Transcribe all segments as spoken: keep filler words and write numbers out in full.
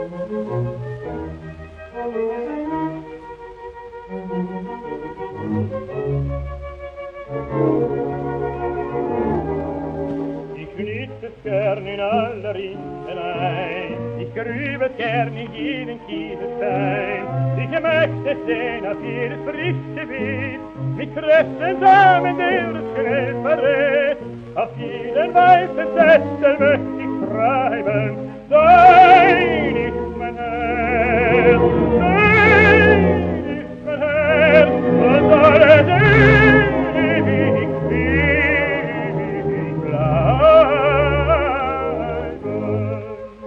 Ich nütze es gern in aller Rinselei, ich grübe es gern in jeden Kieselstein. Ich möchte sehen auf jedes frische Wild, mit Kräften Samen, der es schnell verrät. Auf jeden weißen Sessel möchte ich treiben, dein ist mein Herz, dein ist mein Herz, und alles ewig, ewig bleiben.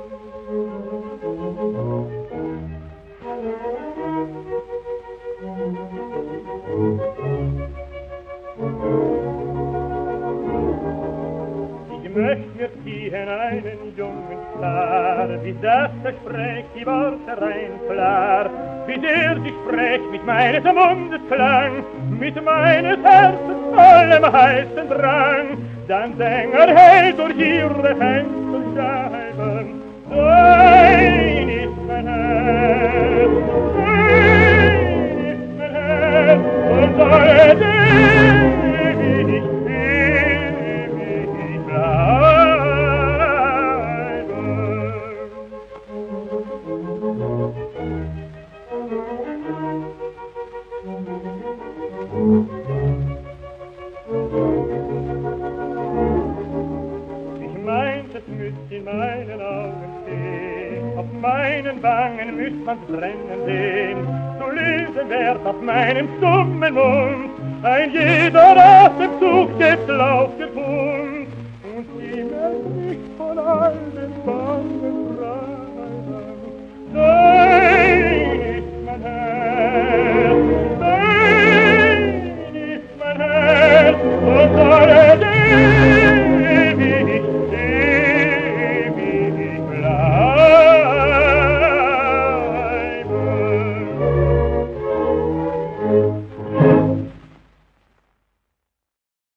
Ich möcht mir ziehen einen jungen Star, bis das Gespräch die Worte rein klar, bis er sich spricht mit meines Mundes Klang, mit meines Herzens vollem heißen Drang, dann Sänger hell durch ihre Fensterscheiben, dein ist mein Herz, dein ist mein Herz, und alles ewig, ewig bleiben. Ich meint, es müsst in meinen Augen stehen, auf meinen Wangen müsst man's brennen sehen, zu lesen werd auf meinem stummen Mund ein jeder Atemzug des Laufes Hund, und sie merkt nicht von all den